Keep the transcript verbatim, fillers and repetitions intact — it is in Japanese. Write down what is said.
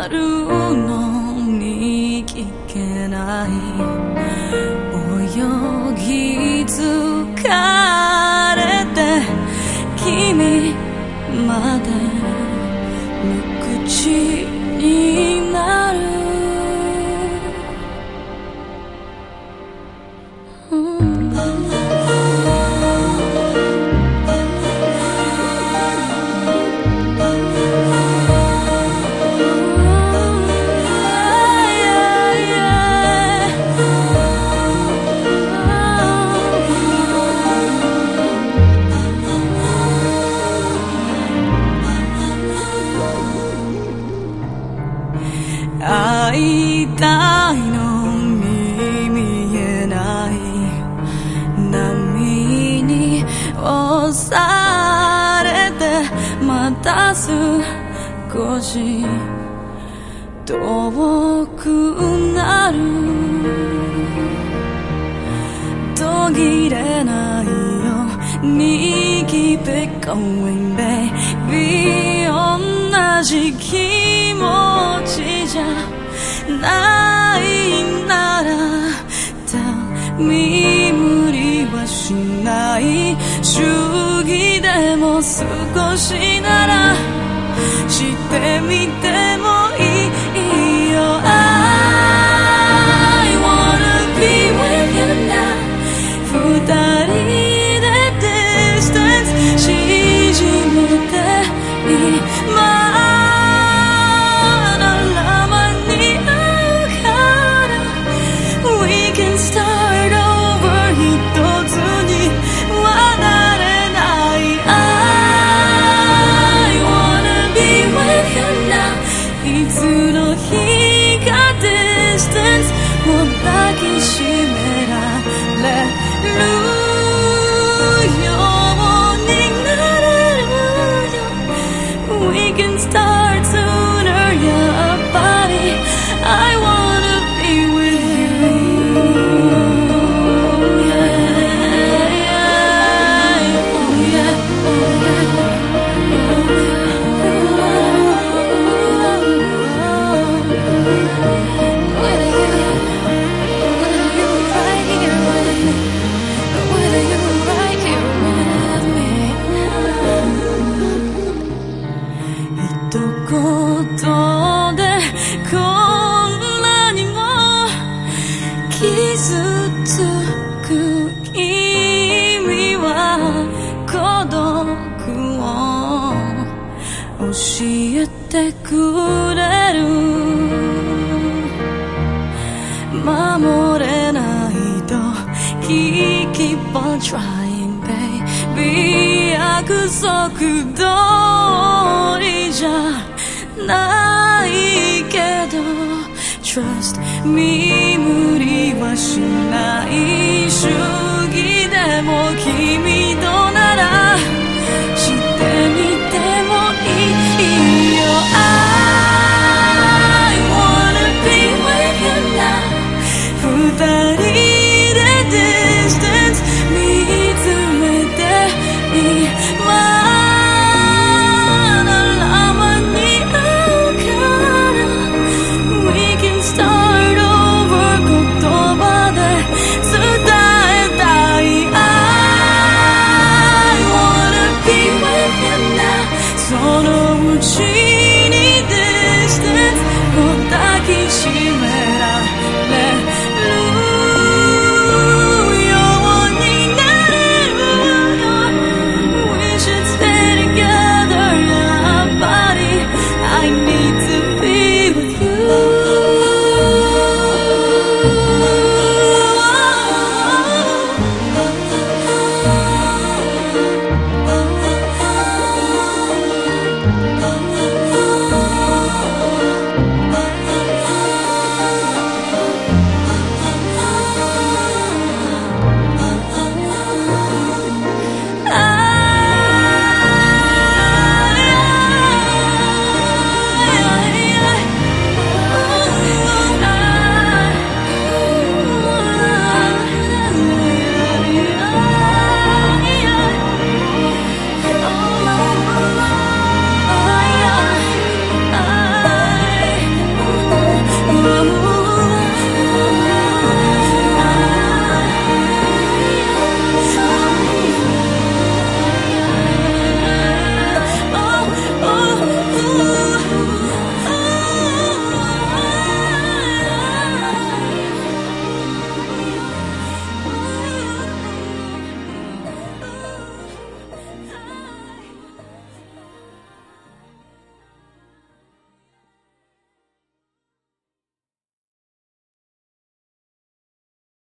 あるのに聞けない泳ぎ疲れて君まで無口になる、うん会いたいのに見えない波に押されてまた少し遠くなる、途切れないように Keep it going baby 同じ気持ちじゃないなら Tell me 無理はしない主義でも少しならしてみてもいいよ I wanna be with you now 二人で distance 縮めて今抱きしめられるようになれるよ We can start sooner yeah buddy I wanna be with you yeah yeah oh yeah ohことでこんなにも傷つく君は孤独を教えてくれる、守れないと Keep on trying baby 約束通りじゃないけど Trust me 無理はしない主義でも君となら